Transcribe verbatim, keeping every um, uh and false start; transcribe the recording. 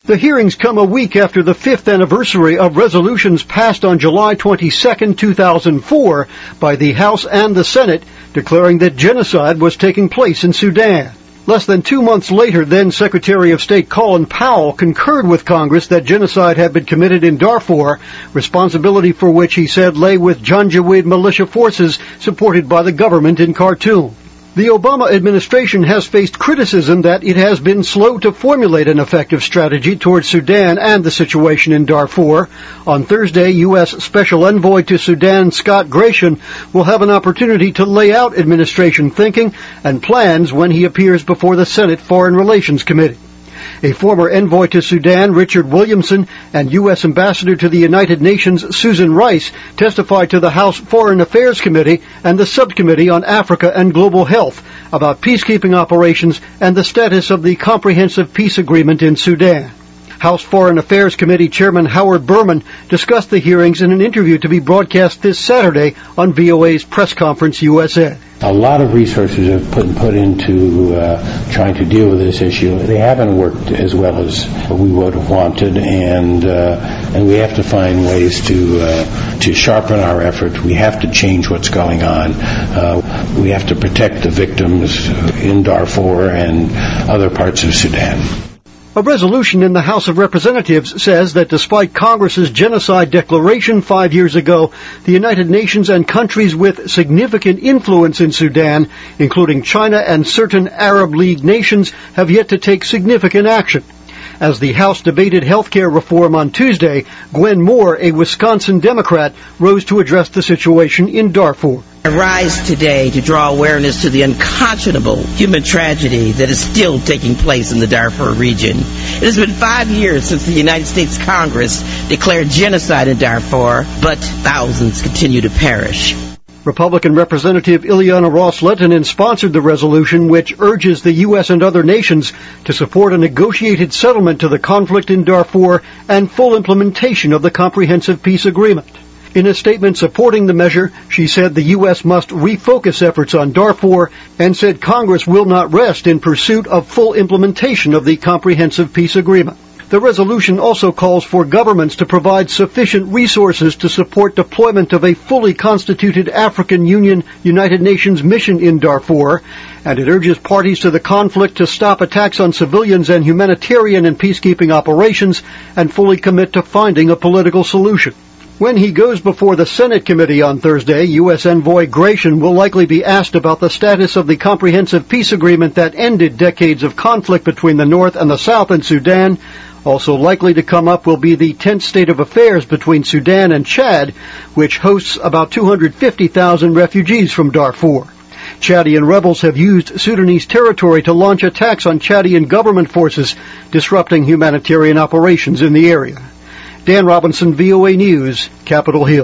The hearings come a week after the fifth anniversary of resolutions passed on July twenty-second, two thousand four by the House and the Senate declaring that genocide was taking place in Sudan. Less than two months later, then Secretary of State Colin Powell concurred with Congress that genocide had been committed in Darfur, responsibility for which he said lay with Janjaweed militia forces supported by the government in Khartoum. The Obama administration has faced criticism that it has been slow to formulate an effective strategy towards Sudan and the situation in Darfur. On Thursday, U S Special Envoy to Sudan Scott Gratian will have an opportunity to lay out administration thinking and plans when he appears before the Senate Foreign Relations Committee. A former envoy to Sudan, Richard Williamson, and U S Ambassador to the United Nations, Susan Rice, testified to the House Foreign Affairs Committee and the Subcommittee on Africa and Global Health about peacekeeping operations and the status of the Comprehensive Peace Agreement in Sudan. House Foreign Affairs Committee Chairman Howard Berman discussed the hearings in an interview to be broadcast this Saturday on V O A's Press Conference U S A. A lot of resources have put put into uh, trying to deal with this issue. They haven't worked as well as we would have wanted, and uh, and we have to find ways to uh, to sharpen our effort. We have to change what's going on. Uh, we have to protect the victims in Darfur and other parts of Sudan. A resolution in the House of Representatives says that despite Congress's genocide declaration five years ago, the United Nations and countries with significant influence in Sudan, including China and certain Arab League nations, have yet to take significant action. As the House debated health care reform on Tuesday, Gwen Moore, a Wisconsin Democrat, rose to address the situation in Darfur. I rise today to draw awareness to the unconscionable human tragedy that is still taking place in the Darfur region. It has been five years since the United States Congress declared genocide in Darfur, but thousands continue to perish. Republican Representative Ileana Ros-Lehtinen sponsored the resolution, which urges the U S and other nations to support a negotiated settlement to the conflict in Darfur and full implementation of the Comprehensive Peace Agreement. In a statement supporting the measure, she said the U S must refocus efforts on Darfur and said Congress will not rest in pursuit of full implementation of the Comprehensive Peace Agreement. The resolution also calls for governments to provide sufficient resources to support deployment of a fully constituted African Union United Nations mission in Darfur, and it urges parties to the conflict to stop attacks on civilians and humanitarian and peacekeeping operations and fully commit to finding a political solution. When he goes before the Senate committee on Thursday, U S Envoy Gratian will likely be asked about the status of the Comprehensive Peace Agreement that ended decades of conflict between the North and the South in Sudan. Also likely to come up will be the tense state of affairs between Sudan and Chad, which hosts about two hundred fifty thousand refugees from Darfur. Chadian rebels have used Sudanese territory to launch attacks on Chadian government forces, disrupting humanitarian operations in the area. Dan Robinson, V O A News, Capitol Hill.